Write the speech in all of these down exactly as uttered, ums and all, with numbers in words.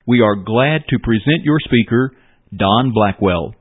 We are glad to present your speaker, Don Blackwell.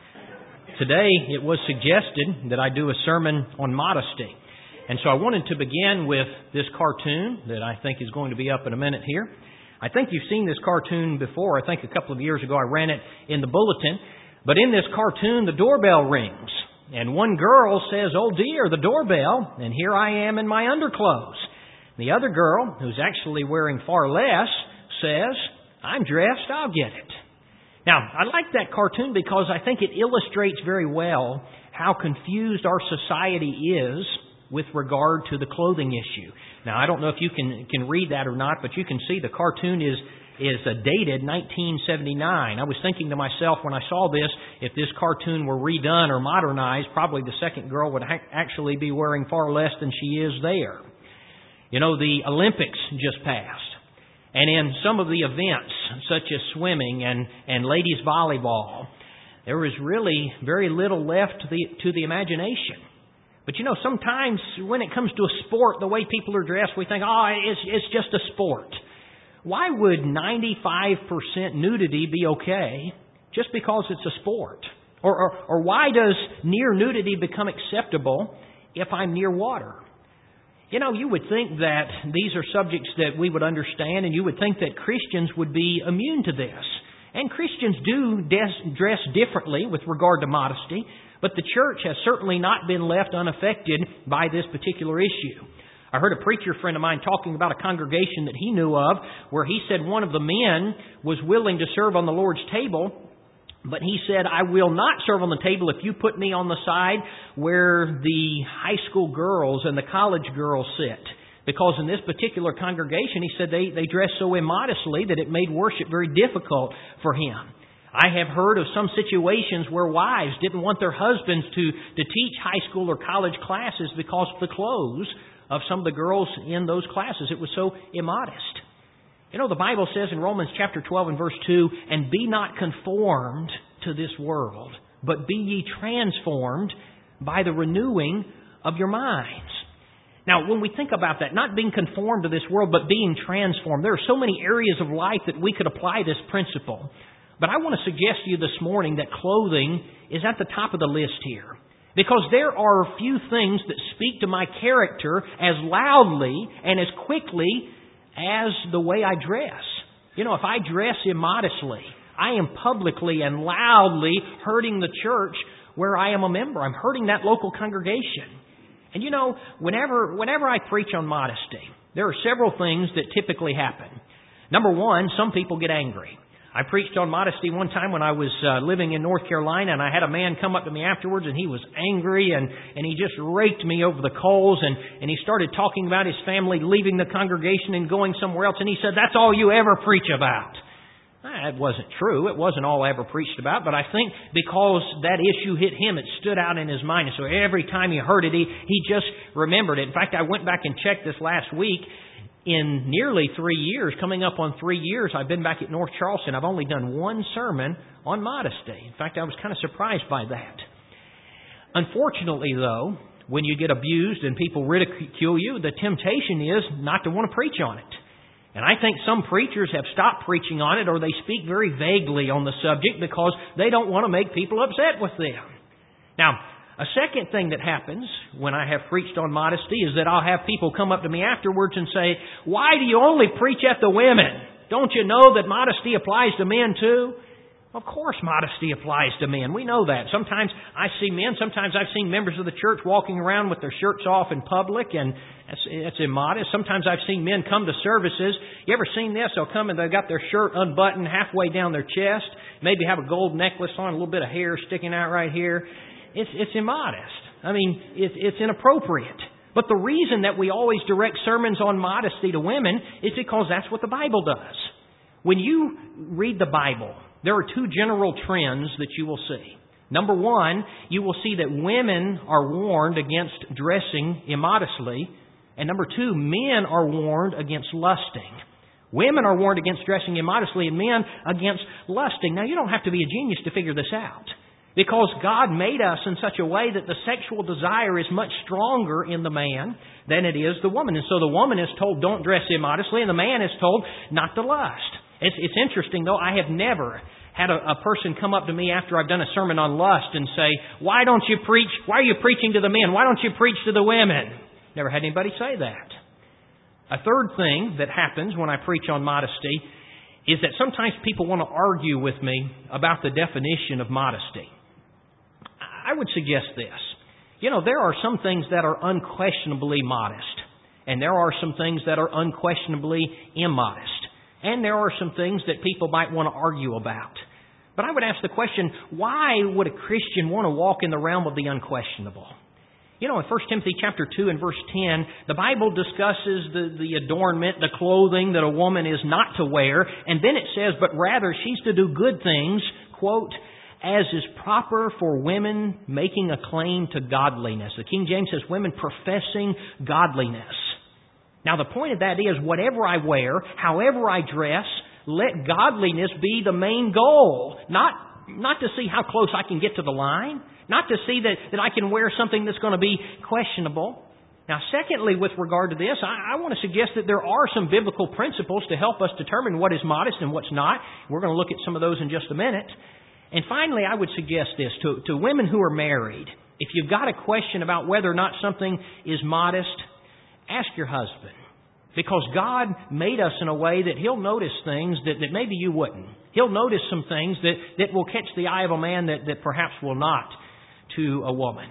Today it was suggested that I do a sermon on modesty. And so I wanted to begin with this cartoon that I think is going to be up in a minute here. I think you've seen this cartoon before. I think a couple of years ago I ran it in the bulletin. But in this cartoon, the doorbell rings. And one girl says, "Oh dear, the doorbell." And here I am in my underclothes. The other girl, who's actually wearing far less, says, "I'm dressed, I'll get it." Now, I like that cartoon because I think it illustrates very well how confused our society is with regard to the clothing issue. Now, I don't know if you can can read that or not, but you can see the cartoon is is uh, dated nineteen seventy-nine. I was thinking to myself when I saw this, if this cartoon were redone or modernized, probably the second girl would ha- actually be wearing far less than she is there. You know, the Olympics just passed. And in some of the events, such as swimming and, and ladies volleyball, there was really very little left to the, to the imagination. But you know, sometimes when it comes to a sport, the way people are dressed, we think, oh, it's, it's just a sport. Why would ninety-five percent nudity be okay just because it's a sport? Or, or, or why does near nudity become acceptable if I'm near water? You know, you would think that these are subjects that we would understand, and you would think that Christians would be immune to this. And Christians do des- dress differently with regard to modesty, but the church has certainly not been left unaffected by this particular issue. I heard a preacher friend of mine talking about a congregation that he knew of where he said one of the men was willing to serve on the Lord's table, but he said, "I will not serve on the table if you put me on the side where the high school girls and the college girls sit." Because in this particular congregation, he said they, they dressed so immodestly that it made worship very difficult for him. I have heard of some situations where wives didn't want their husbands to, to teach high school or college classes because of the clothes of some of the girls in those classes. It was so immodest. You know, the Bible says in Romans chapter twelve and verse two, "And be not conformed to this world, but be ye transformed by the renewing of your minds." Now, when we think about that, not being conformed to this world, but being transformed, there are so many areas of life that we could apply this principle. But I want to suggest to you this morning that clothing is at the top of the list here. Because there are few things that speak to my character as loudly and as quickly as the way I dress. You know, if I dress immodestly, I am publicly and loudly hurting the church where I am a member. I'm hurting that local congregation. And you know, whenever whenever I preach on modesty, there are several things that typically happen. Number one, some people get angry. I preached on modesty one time when I was uh, living in North Carolina, and I had a man come up to me afterwards, and he was angry, and, and he just raked me over the coals, and, and he started talking about his family leaving the congregation and going somewhere else, and he said, "That's all you ever preach about." That wasn't true. It wasn't all I ever preached about, but I think because that issue hit him, it stood out in his mind, and so every time he heard it, he, he just remembered it. In fact, I went back and checked this last week. In nearly three years, coming up on three years, I've been back at North Charleston. I've only done one sermon on modesty. In fact, I was kind of surprised by that. Unfortunately, though, when you get abused and people ridicule you, the temptation is not to want to preach on it. And I think some preachers have stopped preaching on it, or they speak very vaguely on the subject because they don't want to make people upset with them. Now, a second thing that happens when I have preached on modesty is that I'll have people come up to me afterwards and say, "Why do you only preach at the women? Don't you know that modesty applies to men too?" Of course modesty applies to men. We know that. Sometimes I see men, sometimes I've seen members of the church walking around with their shirts off in public, and that's, that's immodest. Sometimes I've seen men come to services. You ever seen this? They'll come and they've got their shirt unbuttoned halfway down their chest, maybe have a gold necklace on, a little bit of hair sticking out right here. It's, it's immodest. I mean, it's, it's inappropriate. But the reason that we always direct sermons on modesty to women is because that's what the Bible does. When you read the Bible, there are two general trends that you will see. Number one, you will see that women are warned against dressing immodestly. And number two, men are warned against lusting. Women are warned against dressing immodestly and men against lusting. Now, you don't have to be a genius to figure this out. Because God made us in such a way that the sexual desire is much stronger in the man than it is the woman. And so the woman is told, don't dress immodestly, and the man is told not to lust. It's, it's interesting, though, I have never had a, a person come up to me after I've done a sermon on lust and say, why don't you preach, why are you preaching to the men? Why don't you preach to the women? Never had anybody say that. A third thing that happens when I preach on modesty is that sometimes people want to argue with me about the definition of modesty. I would suggest this. You know, there are some things that are unquestionably modest, and there are some things that are unquestionably immodest, and there are some things that people might want to argue about. But I would ask the question, why would a Christian want to walk in the realm of the unquestionable? You know, in First Timothy chapter two and verse ten, the Bible discusses the, the adornment, the clothing that a woman is not to wear, and then it says, but rather she's to do good things, quote, as is proper for women making a claim to godliness. The King James says women professing godliness. Now the point of that is, whatever I wear, however I dress, let godliness be the main goal. Not, not to see how close I can get to the line. Not to see that, that I can wear something that's going to be questionable. Now, secondly, with regard to this, I, I want to suggest that there are some biblical principles to help us determine what is modest and what's not. We're going to look at some of those in just a minute. And finally, I would suggest this to, to women who are married. If you've got a question about whether or not something is modest, ask your husband. Because God made us in a way that He'll notice things that, that maybe you wouldn't. He'll notice some things that, that will catch the eye of a man that, that perhaps will not to a woman.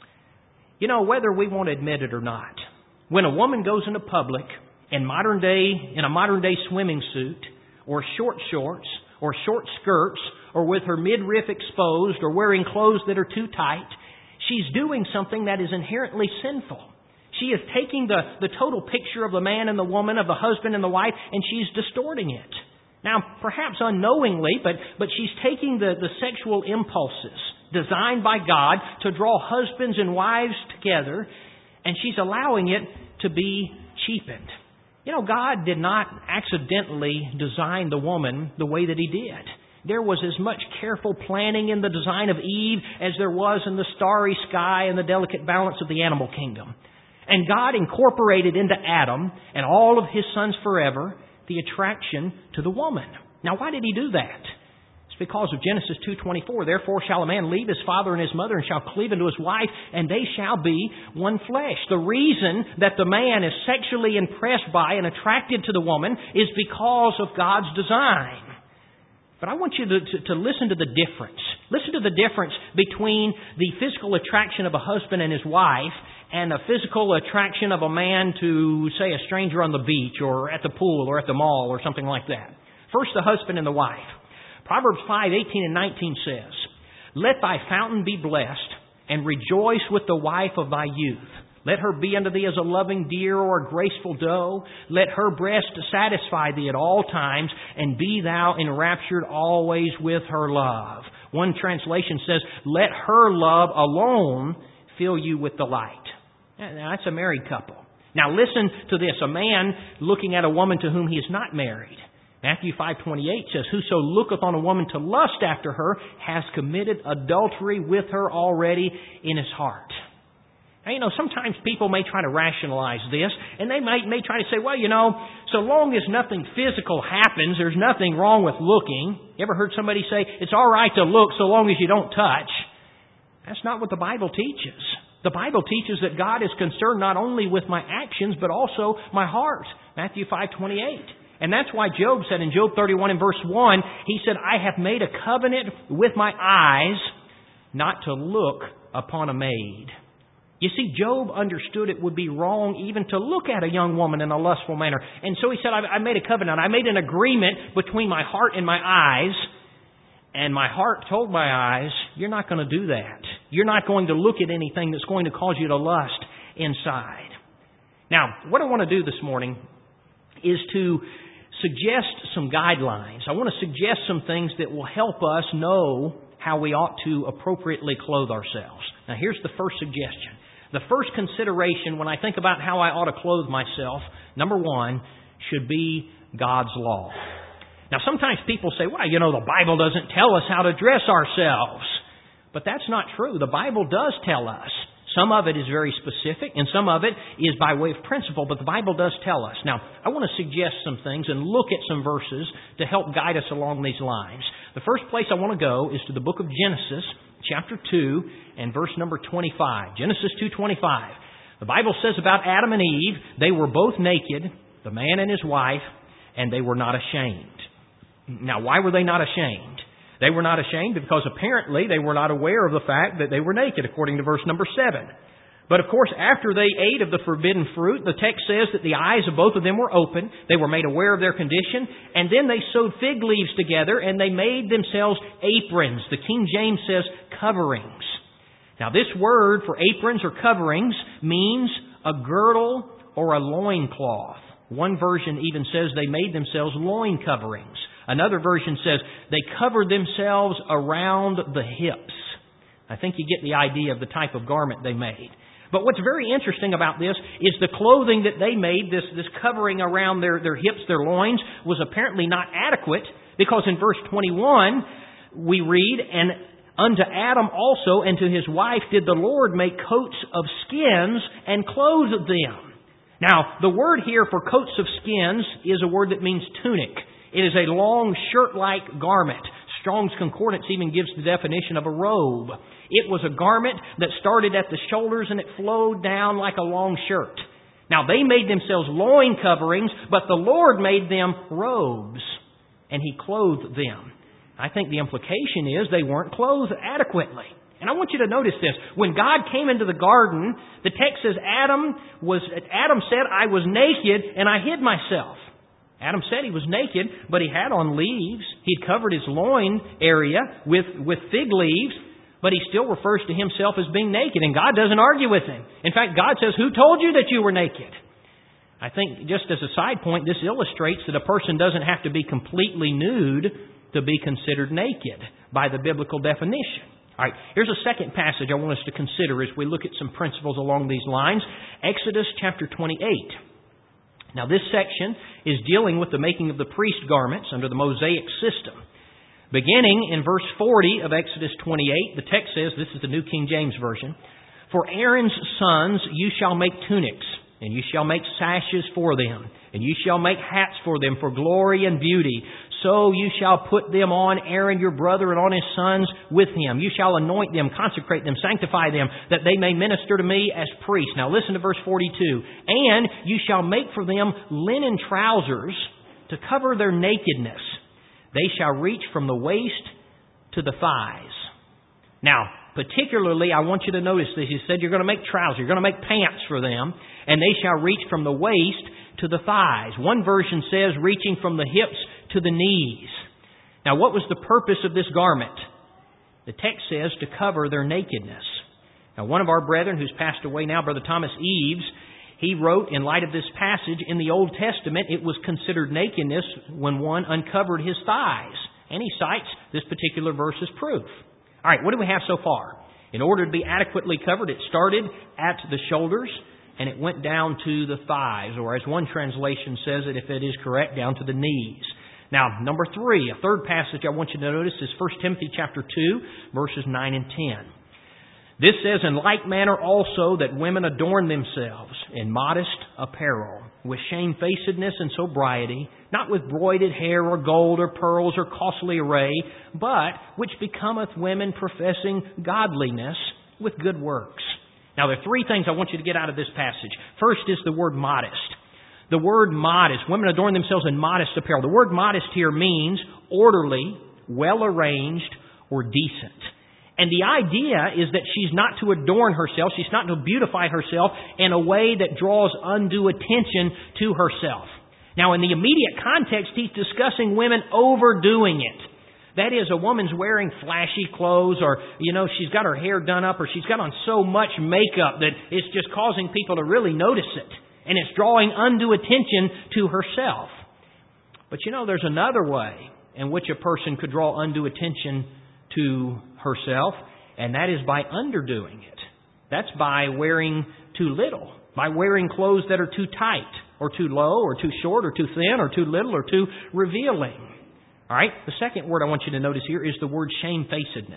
You know, whether we want to admit it or not, when a woman goes into public in modern day, in a modern day swimming suit, or short shorts, or short skirts, or with her midriff exposed, or wearing clothes that are too tight, she's doing something that is inherently sinful. She is taking the, the total picture of the man and the woman, of the husband and the wife, and she's distorting it. Now, perhaps unknowingly, but, but she's taking the, the sexual impulses designed by God to draw husbands and wives together, and she's allowing it to be cheapened. You know, God did not accidentally design the woman the way that He did. There was as much careful planning in the design of Eve as there was in the starry sky and the delicate balance of the animal kingdom. And God incorporated into Adam and all of his sons forever the attraction to the woman. Now, why did He do that? It's because of Genesis two twenty-four. Therefore shall a man leave his father and his mother and shall cleave unto his wife, and they shall be one flesh. The reason that the man is sexually impressed by and attracted to the woman is because of God's design. But I want you to, to, to listen to the difference. Listen to the difference between the physical attraction of a husband and his wife and the physical attraction of a man to, say, a stranger on the beach or at the pool or at the mall or something like that. First, the husband and the wife. Proverbs five eighteen and nineteen says, let thy fountain be blessed, and rejoice with the wife of thy youth. Let her be unto thee as a loving deer or a graceful doe. Let her breast satisfy thee at all times, and be thou enraptured always with her love. One translation says, let her love alone fill you with delight. Now, that's a married couple. Now listen to this. A man looking at a woman to whom he is not married. Matthew five twenty-eight says, whoso looketh on a woman to lust after her has committed adultery with her already in his heart. Now, you know, sometimes people may try to rationalize this, and they may, may try to say, well, you know, so long as nothing physical happens, there's nothing wrong with looking. You ever heard somebody say, it's all right to look so long as you don't touch? That's not what the Bible teaches. The Bible teaches that God is concerned not only with my actions, but also my heart. Matthew five twenty-eight. And that's why Job said in Job thirty-one and verse one, he said, I have made a covenant with my eyes not to look upon a maid. You see, Job understood it would be wrong even to look at a young woman in a lustful manner. And so he said, I made a covenant. I made an agreement between my heart and my eyes. And my heart told my eyes, you're not going to do that. You're not going to look at anything that's going to cause you to lust inside. Now, what I want to do this morning is to suggest some guidelines. I want to suggest some things that will help us know how we ought to appropriately clothe ourselves. Now, here's the first suggestion. The first consideration when I think about how I ought to clothe myself, number one, should be God's law. Now, sometimes people say, well, you know, the Bible doesn't tell us how to dress ourselves. But that's not true. The Bible does tell us Some of it is very specific, and some of it is by way of principle, but the Bible does tell us. Now, I want to suggest some things and look at some verses to help guide us along these lines. The first place I want to go is to the book of Genesis, chapter two, and verse number twenty-five. Genesis two twenty-five. The Bible says about Adam and Eve, they were both naked, the man and his wife, and they were not ashamed. Now, why were they not ashamed? They were not ashamed because apparently they were not aware of the fact that they were naked, according to verse number seven. But of course, after they ate of the forbidden fruit, the text says that the eyes of both of them were open. They were made aware of their condition. And then they sewed fig leaves together and they made themselves aprons. The King James says coverings. Now this word for aprons or coverings means a girdle or a loincloth. One version even says they made themselves loin coverings. Another version says they covered themselves around the hips. I think you get the idea of the type of garment they made. But what's very interesting about this is the clothing that they made, this, this covering around their, their hips, their loins, was apparently not adequate, because in verse twenty-one we read, "And unto Adam also and to his wife did the Lord make coats of skins and clothe them." Now, the word here for coats of skins is a word that means tunic. It is a long shirt-like garment. Strong's Concordance even gives the definition of a robe. It was a garment that started at the shoulders and it flowed down like a long shirt. Now, they made themselves loin coverings, but the Lord made them robes, and He clothed them. I think the implication is they weren't clothed adequately. And I want you to notice this. When God came into the garden, the text says Adam was Adam said, "I was naked and I hid myself." Adam said he was naked, but he had on leaves. He'd covered his loin area with, with fig leaves, but he still refers to himself as being naked, and God doesn't argue with him. In fact, God says, "Who told you that you were naked?" I think, just as a side point, this illustrates that a person doesn't have to be completely nude to be considered naked by the biblical definition. All right, here's a second passage I want us to consider as we look at some principles along these lines. Exodus chapter twenty-eight. Now, this section is dealing with the making of the priest garments under the Mosaic system. Beginning in verse forty of Exodus twenty-eight, the text says, this is the New King James Version, "For Aaron's sons you shall make tunics, and you shall make sashes for them, and you shall make hats for them for glory and beauty. So you shall put them on Aaron your brother and on his sons with him. You shall anoint them, consecrate them, sanctify them, that they may minister to me as priests." Now listen to verse forty-two. "And you shall make for them linen trousers to cover their nakedness. They shall reach from the waist to the thighs." Now, particularly, I want you to notice this. He said you're going to make trousers, you're going to make pants for them, and they shall reach from the waist to the thighs. One version says reaching from the hips to the knees. Now, what was the purpose of this garment? The text says to cover their nakedness. Now, one of our brethren who's passed away now, Brother Thomas Eves, he wrote, in light of this passage, in the Old Testament, it was considered nakedness when one uncovered his thighs. And he cites this particular verse as proof. All right, what do we have so far? In order to be adequately covered, it started at the shoulders and it went down to the thighs, or as one translation says it, if it is correct, down to the knees. Now, number three, a third passage I want you to notice is First Timothy chapter two, verses nine and ten. This says, "In like manner also that women adorn themselves in modest apparel, with shamefacedness and sobriety, not with broided hair or gold or pearls or costly array, but which becometh women professing godliness with good works." Now, there are three things I want you to get out of this passage. First is the word modest. The word modest. Women adorn themselves in modest apparel. The word modest here means orderly, well-arranged, or decent. And the idea is that she's not to adorn herself, she's not to beautify herself in a way that draws undue attention to herself. Now, in the immediate context, he's discussing women overdoing it. That is, a woman's wearing flashy clothes, or, you know, she's got her hair done up, or she's got on so much makeup that it's just causing people to really notice it. And it's drawing undue attention to herself. But you know, there's another way in which a person could draw undue attention to herself, and that is by underdoing it. That's by wearing too little, by wearing clothes that are too tight, or too low, or too short, or too thin, or too little, or too revealing. All right? The second word I want you to notice here is the word shamefacedness.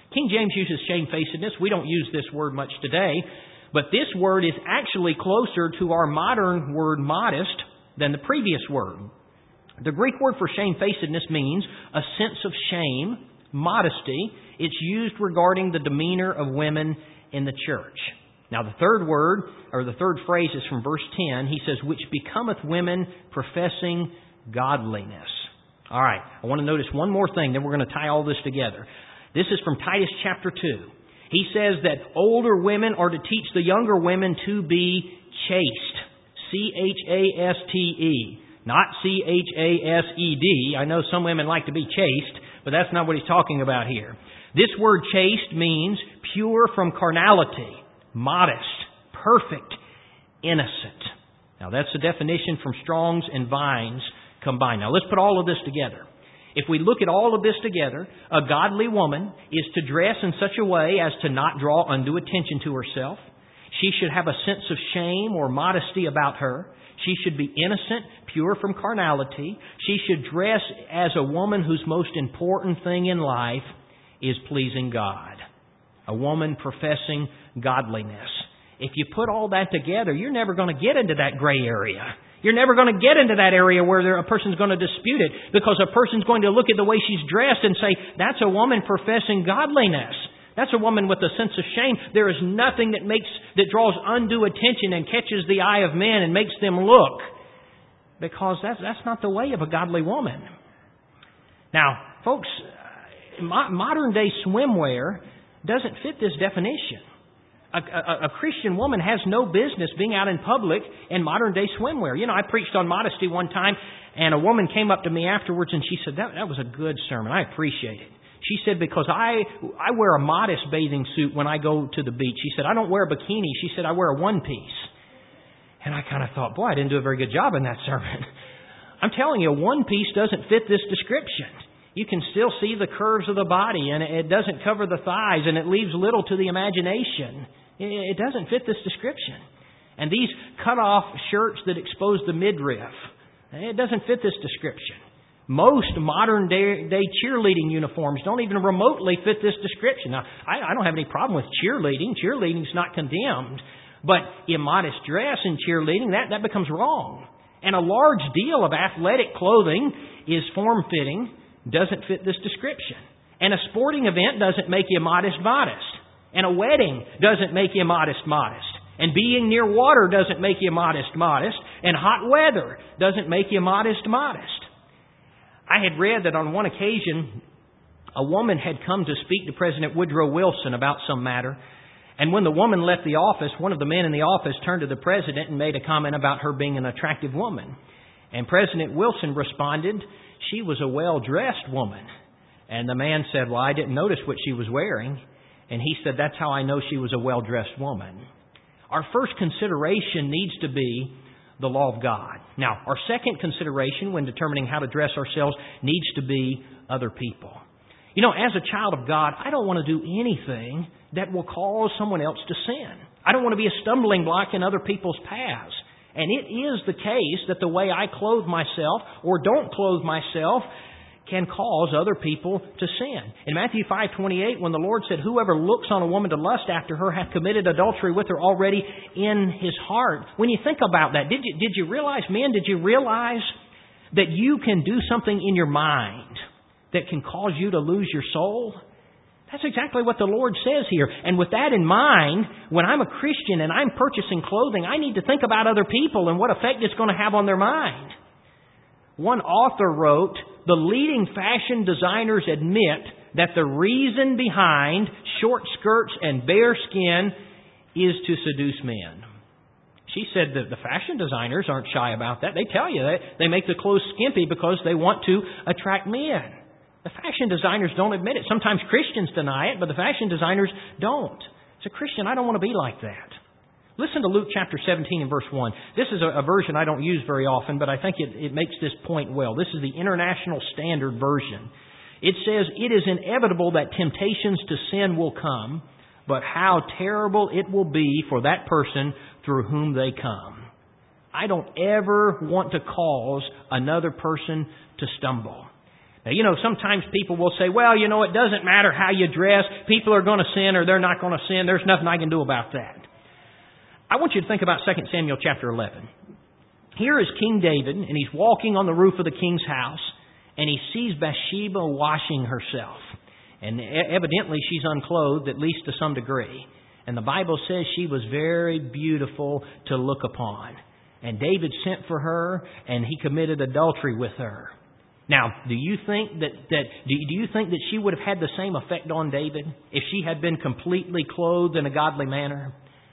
King James uses shamefacedness. We don't use this word much today. But this word is actually closer to our modern word modest than the previous word. The Greek word for shamefacedness means a sense of shame, modesty. It's used regarding the demeanor of women in the church. Now the third word, or the third phrase is from verse ten. He says, which becometh women professing godliness. All right, I want to notice one more thing, then we're going to tie all this together. This is from Titus chapter two. He says that older women are to teach the younger women to be chaste. C H A S T E. Not C H A S E D. I know some women like to be chaste, but that's not what he's talking about here. This word chaste means pure from carnality, modest, perfect, innocent. Now that's the definition from Strong's and Vine's combined. Now let's put all of this together. If we look at all of this together, a godly woman is to dress in such a way as to not draw undue attention to herself. She should have a sense of shame or modesty about her. She should be innocent, pure from carnality. She should dress as a woman whose most important thing in life is pleasing God. A woman professing godliness. If you put all that together, you're never going to get into that gray area. You're never going to get into that area where there, a person's going to dispute it, because a person's going to look at the way she's dressed and say, that's a woman professing godliness. That's a woman with a sense of shame. There is nothing that makes that draws undue attention and catches the eye of men and makes them look, because that's that's not the way of a godly woman. Now, folks, modern day swimwear doesn't fit this definition. A, a, a Christian woman has no business being out in public in modern day swimwear. You know, I preached on modesty one time, and a woman came up to me afterwards and she said, that, that was a good sermon. I appreciate it. She said, because I I wear a modest bathing suit when I go to the beach. She said, I don't wear a bikini. She said, I wear a one piece. And I kind of thought, boy, I didn't do a very good job in that sermon. I'm telling you, a one piece doesn't fit this description. You can still see the curves of the body, and it doesn't cover the thighs, and it leaves little to the imagination. It doesn't fit this description. And these cut-off shirts that expose the midriff, it doesn't fit this description. Most modern-day cheerleading uniforms don't even remotely fit this description. Now, I, I don't have any problem with cheerleading. Cheerleading's not condemned. But immodest dress in cheerleading, that, that becomes wrong. And a large deal of athletic clothing is form-fitting, doesn't fit this description. And a sporting event doesn't make you modest modest. And a wedding doesn't make you modest modest. And being near water doesn't make you modest modest. And hot weather doesn't make you modest modest. I had read that on one occasion, a woman had come to speak to President Woodrow Wilson about some matter. And when the woman left the office, one of the men in the office turned to the president and made a comment about her being an attractive woman. And President Wilson responded, she was a well-dressed woman. And the man said, well, I didn't notice what she was wearing. And he said, that's how I know she was a well-dressed woman. Our first consideration needs to be the law of God. Now, our second consideration when determining how to dress ourselves needs to be other people. You know, as a child of God, I don't want to do anything that will cause someone else to sin. I don't want to be a stumbling block in other people's paths. And it is the case that the way I clothe myself or don't clothe myself can cause other people to sin. In Matthew five twenty-eight, when the Lord said, whoever looks on a woman to lust after her hath committed adultery with her already in his heart. When you think about that, did you, did you realize, men, did you realize that you can do something in your mind that can cause you to lose your soul? That's exactly what the Lord says here. And with that in mind, when I'm a Christian and I'm purchasing clothing, I need to think about other people and what effect it's going to have on their mind. One author wrote, the leading fashion designers admit that the reason behind short skirts and bare skin is to seduce men. She said that the fashion designers aren't shy about that. They tell you that they make the clothes skimpy because they want to attract men. The fashion designers don't admit it. Sometimes Christians deny it, but the fashion designers don't. As a Christian, I don't want to be like that. Listen to Luke chapter seventeen and verse one. This is a, a version I don't use very often, but I think it, it makes this point well. This is the International Standard Version. It says, it is inevitable that temptations to sin will come, but how terrible it will be for that person through whom they come. I don't ever want to cause another person to stumble. Now, you know, sometimes people will say, well, you know, it doesn't matter how you dress. People are going to sin or they're not going to sin. There's nothing I can do about that. I want you to think about Second Samuel chapter eleven. Here is King David, and he's walking on the roof of the king's house, and he sees Bathsheba washing herself. And evidently she's unclothed, at least to some degree. And the Bible says she was very beautiful to look upon. And David sent for her, and he committed adultery with her. Now, do you think that, that do you think that she would have had the same effect on David if she had been completely clothed in a godly manner?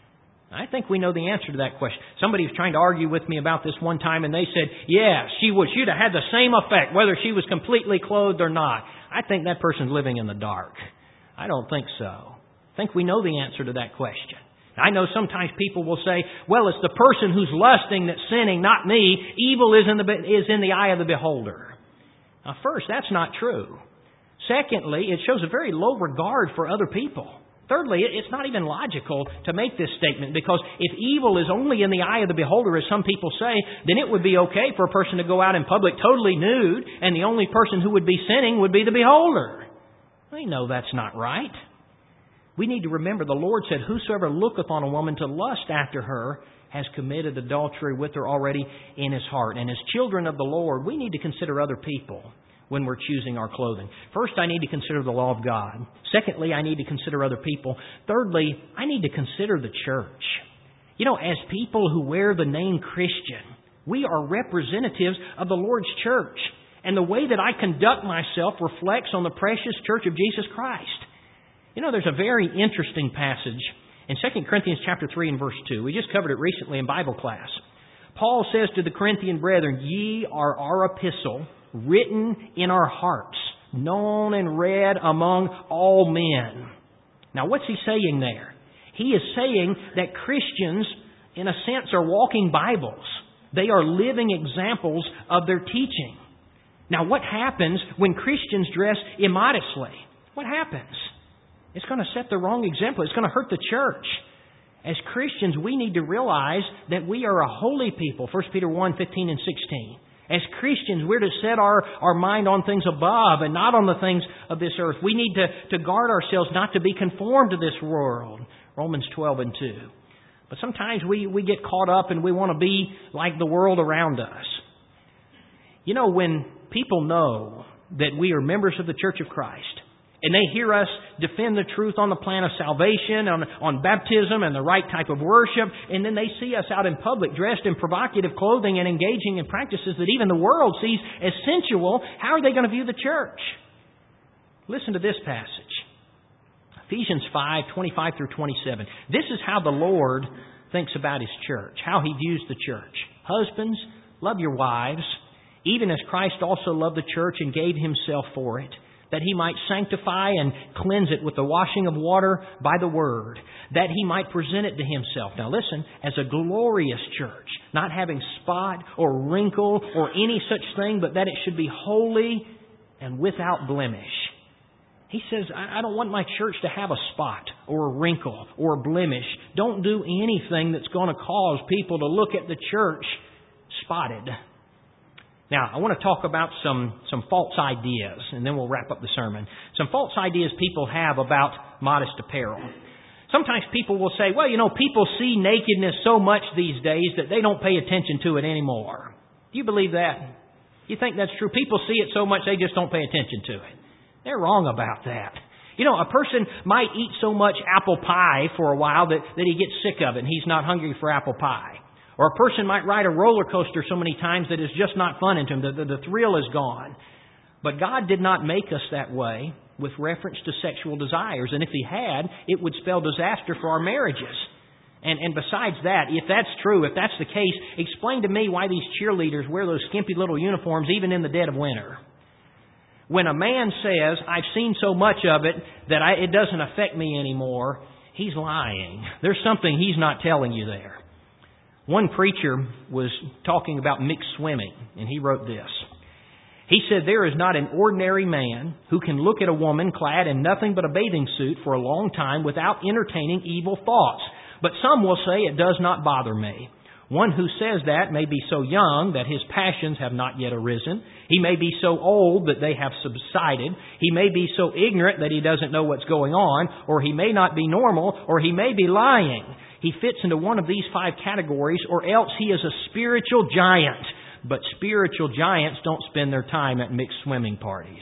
I think we know the answer to that question. Somebody was trying to argue with me about this one time, and they said, yeah, she would. She'd have had the same effect, whether she was completely clothed or not. I think that person's living in the dark. I don't think so. I think we know the answer to that question. I know sometimes people will say, well, it's the person who's lusting that's sinning, not me. Evil is in the, is in the eye of the beholder. Now, first, that's not true. Secondly, it shows a very low regard for other people. Thirdly, it's not even logical to make this statement, because if evil is only in the eye of the beholder, as some people say, then it would be okay for a person to go out in public totally nude, and the only person who would be sinning would be the beholder. We know that's not right. We need to remember the Lord said, whosoever looketh on a woman to lust after her has committed adultery with her already in his heart. And as children of the Lord, we need to consider other people when we're choosing our clothing. First, I need to consider the law of God. Secondly, I need to consider other people. Thirdly, I need to consider the church. You know, as people who wear the name Christian, we are representatives of the Lord's church. And the way that I conduct myself reflects on the precious church of Jesus Christ. You know, there's a very interesting passage in Second Corinthians chapter three and verse two. We just covered it recently in Bible class. Paul says to the Corinthian brethren, ye are our epistle, written in our hearts, known and read among all men. Now, what's he saying there? He is saying that Christians, in a sense, are walking Bibles. They are living examples of their teaching. Now, what happens when Christians dress immodestly? What happens? It's going to set the wrong example. It's going to hurt the church. As Christians, we need to realize that we are a holy people. First Peter one, fifteen and sixteen. As Christians, we're to set our, our mind on things above and not on the things of this earth. We need to, to guard ourselves not to be conformed to this world. Romans twelve and two. But sometimes we, we get caught up and we want to be like the world around us. You know, when people know that we are members of the Church of Christ, and they hear us defend the truth on the plan of salvation, on, on baptism and the right type of worship, and then they see us out in public dressed in provocative clothing and engaging in practices that even the world sees as sensual, how are they going to view the church? Listen to this passage. Ephesians five, twenty-five through twenty-seven. This is how the Lord thinks about His church, how He views the church. Husbands, love your wives, even as Christ also loved the church and gave Himself for it, that He might sanctify and cleanse it with the washing of water by the Word, that He might present it to Himself. Now listen, as a glorious church, not having spot or wrinkle or any such thing, but that it should be holy and without blemish. He says, I don't want my church to have a spot or a wrinkle or a blemish. Don't do anything that's going to cause people to look at the church spotted. Now, I want to talk about some, some false ideas, and then we'll wrap up the sermon. Some false ideas people have about modest apparel. Sometimes people will say, well, you know, people see nakedness so much these days that they don't pay attention to it anymore. Do you believe that? You think that's true? People see it so much they just don't pay attention to it. They're wrong about that. You know, a person might eat so much apple pie for a while that, that he gets sick of it and he's not hungry for apple pie. Or a person might ride a roller coaster so many times that it's just not fun to him. The, the, the thrill is gone. But God did not make us that way with reference to sexual desires. And if He had, it would spell disaster for our marriages. And, and besides that, if that's true, if that's the case, explain to me why these cheerleaders wear those skimpy little uniforms even in the dead of winter. When a man says, I've seen so much of it that I, it doesn't affect me anymore, he's lying. There's something he's not telling you there. One preacher was talking about mixed swimming, and he wrote this. He said, there is not an ordinary man who can look at a woman clad in nothing but a bathing suit for a long time without entertaining evil thoughts. But some will say it does not bother me. One who says that may be so young that his passions have not yet arisen. He may be so old that they have subsided. He may be so ignorant that he doesn't know what's going on, or he may not be normal, or he may be lying. He fits into one of these five categories, or else he is a spiritual giant. But spiritual giants don't spend their time at mixed swimming parties.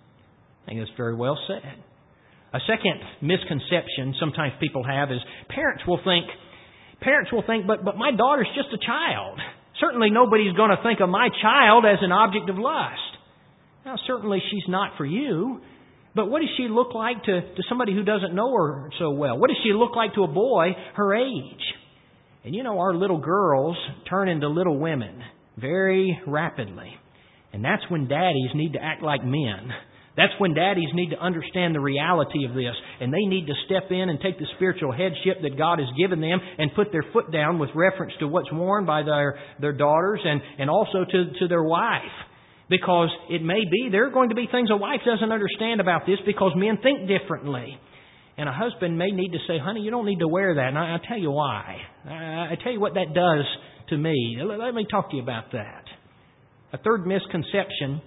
I think that's very well said. A second misconception sometimes people have is parents will think, Parents will think, but, but my daughter's just a child. Certainly nobody's going to think of my child as an object of lust. Now, certainly she's not for you. But what does she look like to, to somebody who doesn't know her so well? What does she look like to a boy her age? And you know, our little girls turn into little women very rapidly. And that's when daddies need to act like men. That's when daddies need to understand the reality of this, and they need to step in and take the spiritual headship that God has given them and put their foot down with reference to what's worn by their, their daughters and, and also to, to their wife. Because it may be, there are going to be things a wife doesn't understand about this because men think differently. And a husband may need to say, honey, you don't need to wear that. And I, I'll tell you why. I, I tell you what that does to me. Let, let me talk to you about that. A third misconception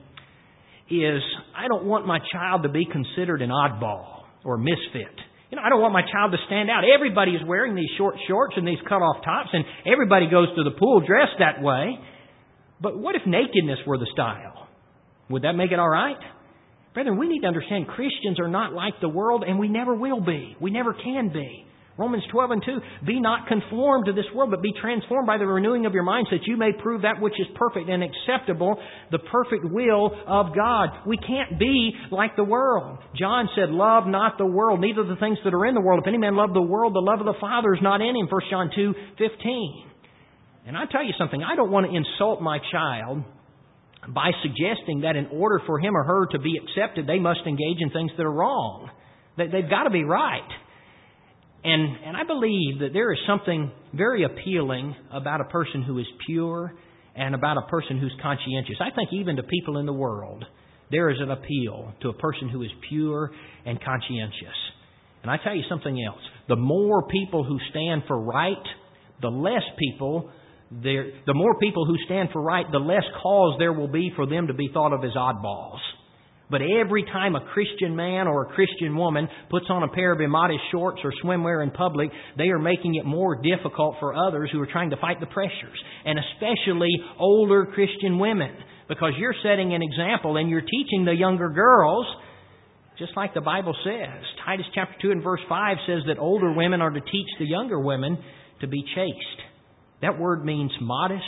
is I don't want my child to be considered an oddball or a misfit. You know, I don't want my child to stand out. Everybody is wearing these short shorts and these cut-off tops, and everybody goes to the pool dressed that way. But what if nakedness were the style? Would that make it all right? Brethren, we need to understand Christians are not like the world, and we never will be. We never can be. Romans twelve and two, be not conformed to this world, but be transformed by the renewing of your minds, that you may prove that which is perfect and acceptable, the perfect will of God. We can't be like the world. John said, love not the world, neither the things that are in the world. If any man love the world, the love of the Father is not in him, First John two fifteen. And I tell you something, I don't want to insult my child by suggesting that in order for him or her to be accepted, they must engage in things that are wrong. They've got to be right. And, and I believe that there is something very appealing about a person who is pure and about a person who's conscientious. I think even to people in the world, there is an appeal to a person who is pure and conscientious. And I tell you something else. The more people who stand for right, the less people, there, the more people who stand for right, the less cause there will be for them to be thought of as oddballs. But every time a Christian man or a Christian woman puts on a pair of immodest shorts or swimwear in public, they are making it more difficult for others who are trying to fight the pressures. And especially older Christian women. Because you're setting an example and you're teaching the younger girls, just like the Bible says. Titus chapter two and verse five says that older women are to teach the younger women to be chaste. That word means modest,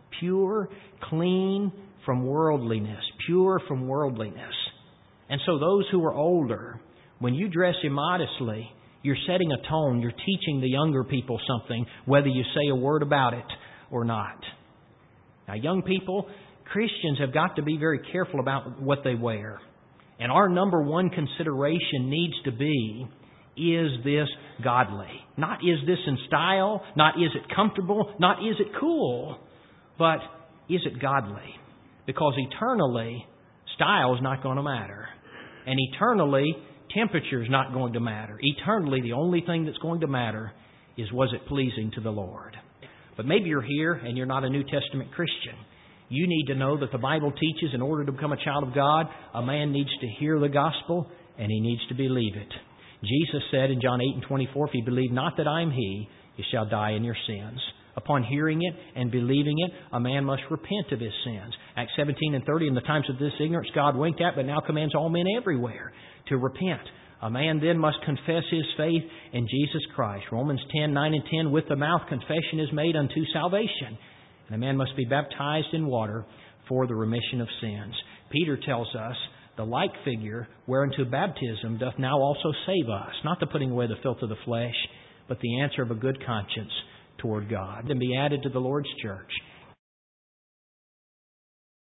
pure, clean, from worldliness, pure from worldliness. And so those who are older, when you dress immodestly, you're setting a tone, you're teaching the younger people something, whether you say a word about it or not. Now, young people, Christians have got to be very careful about what they wear. And our number one consideration needs to be, is this godly? Not is this in style, not is it comfortable, not is it cool, but is it godly? Because eternally, style is not going to matter. And eternally, temperature is not going to matter. Eternally, the only thing that's going to matter is, was it pleasing to the Lord? But maybe you're here and you're not a New Testament Christian. You need to know that the Bible teaches in order to become a child of God, a man needs to hear the gospel and he needs to believe it. Jesus said in John eight and twenty-four, if you believe not that I am He, you shall die in your sins. Upon hearing it and believing it, a man must repent of his sins. Acts seventeen and thirty, in the times of this ignorance God winked at, but now commands all men everywhere to repent. A man then must confess his faith in Jesus Christ. Romans ten, nine and ten, with the mouth confession is made unto salvation. And a man must be baptized in water for the remission of sins. Peter tells us, the like figure whereunto baptism doth now also save us, not the putting away the filth of the flesh, but the answer of a good conscience toward God, and be added to the Lord's church.